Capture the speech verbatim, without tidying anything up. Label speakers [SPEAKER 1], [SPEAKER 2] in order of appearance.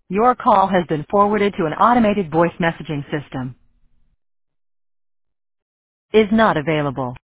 [SPEAKER 1] Your call has been forwarded to an automated voice messaging system. Is not available.